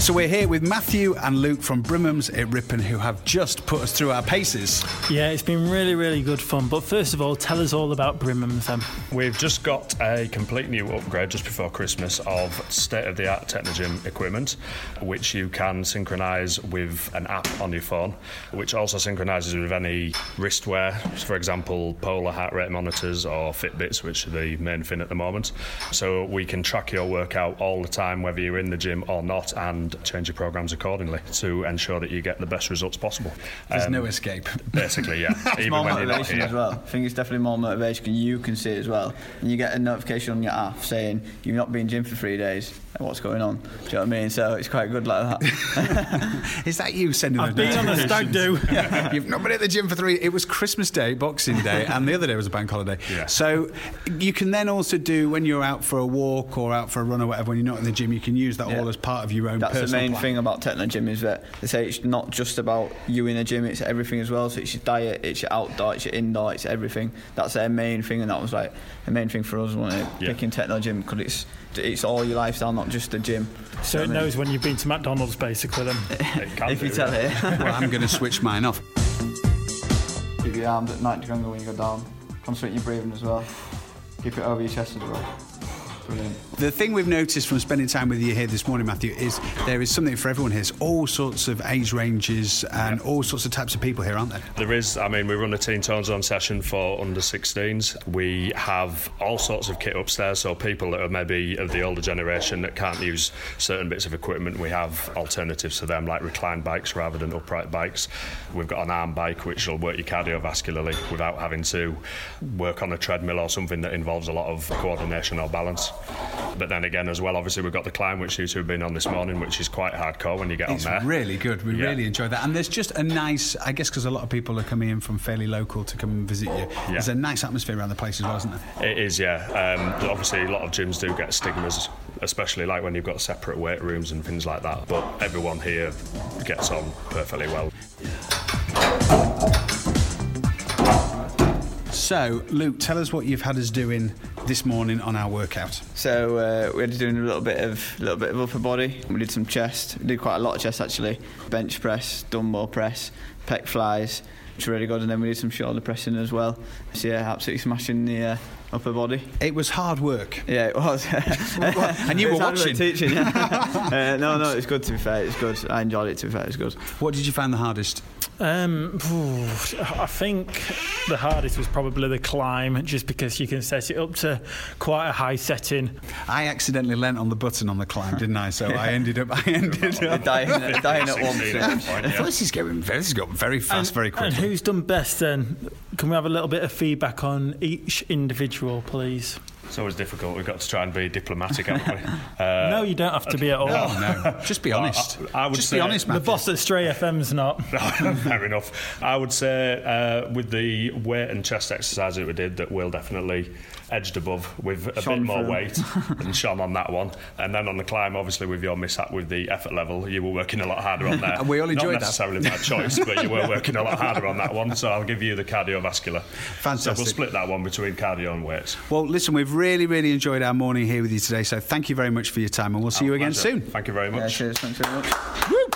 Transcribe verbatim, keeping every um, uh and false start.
So we're here with Matthew and Luke from Brimham's at Ripon, who have just put us through our paces. Yeah, it's been really, really good fun. But first of all, tell us all about Brimham's then. We've just got a complete new upgrade just before Christmas of state-of-the-art Technogym equipment, which you can synchronise with an app on your phone, which also synchronises with any wristwear, for example, Polar heart rate monitors or Fitbits, which are the main thing at the moment. So we can track your workout all the time, whether you're in the gym or not, and change your programs accordingly to ensure that you get the best results possible. There's um, no escape. Basically, yeah. Even more when you're not motivation here. as well. I think it's definitely more motivation. You can see it as well, and you get a notification on your app saying you've not been in gym for three days. What's going on? Do you know what I mean? So it's quite good like that. Is that you sending? I've been on a stag do. Yeah. You've not been at the gym for three. It was Christmas Day, Boxing Day, and the other day was a bank holiday. Yeah. So you can then also do, when you're out for a walk or out for a run or whatever, when you're not in the gym, you can use that Yeah. all as part of your own That's personal the main plan. thing about Technogym is that they say it's not just about you in the gym, it's everything as well. So it's your diet, it's your outdoor, it's your indoor, it's everything. That's their main thing, and that was like the main thing for us, wasn't it? Yeah. Picking Technogym, because it's it's all your lifestyle, not just the gym. So it knows when you've been to McDonald's, basically, then. It can If do, you tell yeah. it. Well, I'm going to switch mine off. Keep your arms at ninety angle when you go down. Concentrate your breathing as well. Keep it over your chest as well. Brilliant. The thing we've noticed from spending time with you here this morning, Matthew, is there is something for everyone here. There's all sorts of age ranges and all sorts of types of people here, aren't there? There is, I mean, we run a teen tone zone session for under sixteens. We have all sorts of kit upstairs, so people that are maybe of the older generation that can't use certain bits of equipment, we have alternatives to them, like reclined bikes rather than upright bikes. We've got an arm bike which will work you cardiovascularly without having to work on a treadmill or something that involves a lot of coordination or balance. But then again, as well, obviously we've got the climb, which you two have been on this morning, which is quite hardcore when you get It's on there. really good. We Yeah. really enjoyed that. And there's just a nice, I guess because a lot of people are coming in from fairly local to come and visit you, there's a nice atmosphere around the place as well, isn't there? It is, yeah. Um, obviously, a lot of gyms do get stigmas, especially like when you've got separate weight rooms and things like that. But everyone here gets on perfectly well. So, Luke, tell us what you've had us doing this morning on our workout. So uh, we had to do a little bit of little bit of upper body. We did some chest. We did quite a lot of chest actually. Bench press, dumbbell press, pec flies, which were really good. And then we did some shoulder pressing as well. So yeah, absolutely smashing the uh, upper body. It was hard work. Yeah, it was. And you It were was hard work watching. teaching. Yeah. uh, no, no, it's good to be fair. It's good. I enjoyed it to be fair. It's good. What did you find the hardest? Um, phew, I think the hardest was probably the climb, just because you can set it up to quite a high setting. I accidentally leant on the button on the climb, didn't I? So I ended up. I ended up. Dying, dying at once. sixteen Yeah. at one point, I yeah. thought this is going very, this has got very fast, And- very quickly. And who's done best then? Can we have a little bit of feedback on each individual, please? It's always difficult. We've got to try and be diplomatic, haven't we? Uh, No, you don't have to be at all. Oh, no, just be honest. I- I would just say be honest, The Matthew. boss at Stray F M's not. Fair enough. I would say uh, with the weight and chest exercise that we did, that Will definitely edged above with a Shone bit more through. weight and shone on that one. And then on the climb, obviously with your mishap with the effort level, you were working a lot harder on there. And we all enjoyed Not that. necessarily by choice, but you were working a lot harder on that one. So I'll give you the cardiovascular. Fantastic. So we'll split that one between cardio and weights. Well, listen, we've really, really enjoyed our morning here with you today. So thank you very much for your time, and we'll see you again Pleasure. soon. Thank you very Yeah, much. cheers. Thanks very much. Woo!